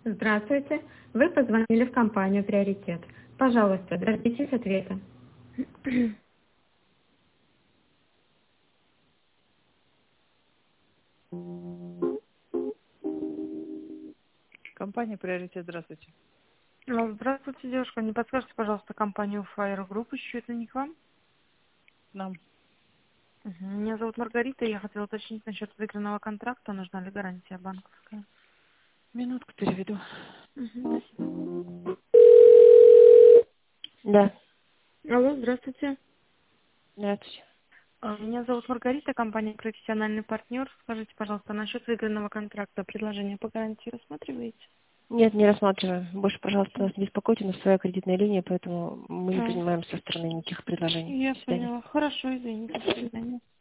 Здравствуйте. Вы позвонили в компанию «Приоритет». Пожалуйста, дождитесь ответа. Компания «Приоритет», здравствуйте. Здравствуйте, девушка. Не подскажете, пожалуйста, компанию Fire Group, еще это не к вам? Нам. Меня зовут Маргарита, я хотела уточнить насчет выигранного контракта, нужна ли гарантия банковская. Минутку переведу. Спасибо. Да, Алло, здравствуйте. здравствуйте. Меня зовут Маргарита, компания «Профессиональный партнер». Скажите, пожалуйста, насчет выигранного контракта предложение по гарантии рассматриваете? Нет, не рассматриваю. Больше, пожалуйста, нас не беспокойте, у нас своя кредитная линия, поэтому мы не А, принимаем со стороны никаких предложений. я До свидания. поняла. Хорошо, извините. До свидания.